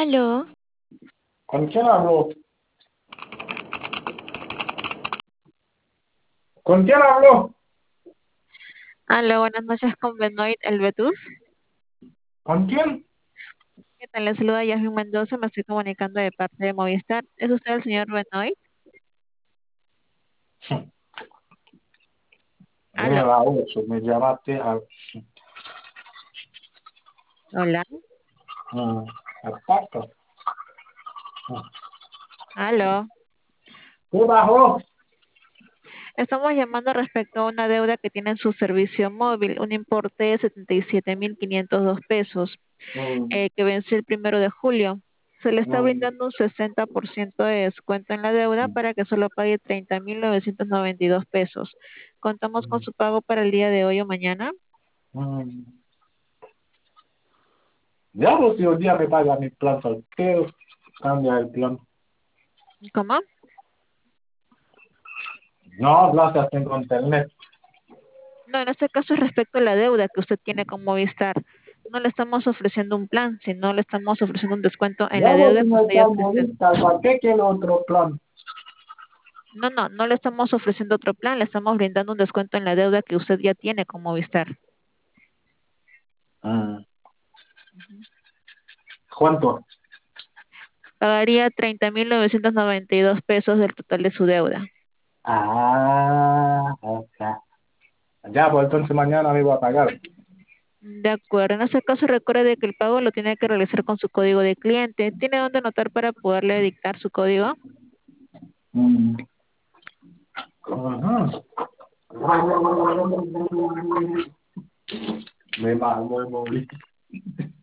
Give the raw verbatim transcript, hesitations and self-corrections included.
Aló, ¿Con quién hablo? ¿Con quién hablo? aló, buenas noches con Benoit El Betús. ¿Con quién? ¿Qué tal? Le saluda Yasmin Mendoza, me estoy comunicando de parte de Movistar. ¿Es usted el señor Benoit? Aló, Era ocho, me llamaste a... hola, Mm, exacto. aló. ¿Qué bajó? Estamos llamando respecto a una deuda que tiene en su servicio móvil, un importe de setenta y siete mil quinientos dos pesos, Mm, eh, que venció el primero de julio. Se le está mm, brindando un sesenta por ciento de descuento en la deuda para que solo pague treinta mil novecientos noventa y dos pesos. Contamos con mm, su pago para el día de hoy o mañana. mm. Ya vos si hoy día me paga mi plan, ¿por qué cambia el plan? ¿Cómo? No, gracias, tengo internet. No, en este caso es respecto a la deuda que usted tiene con Movistar. No le estamos ofreciendo un plan, sino le estamos ofreciendo un descuento en Ya la vos deuda si que no usted ya estás presentó. modista, ¿para qué quiere otro plan? No, no, no le estamos ofreciendo otro plan, le estamos brindando un descuento en la deuda que usted ya tiene con Movistar. Mm, Ujú. ¿cuánto? Pagaría treinta mil novecientos noventa y dos pesos del total de su deuda. Ah, ok. Ya, pues entonces mañana me voy a pagar. De acuerdo, en este caso recuerde de que el pago lo tiene que realizar con su código de cliente. ¿Tiene dónde anotar para poderle dictar su código? Mm, ajá. Me mal, me moví.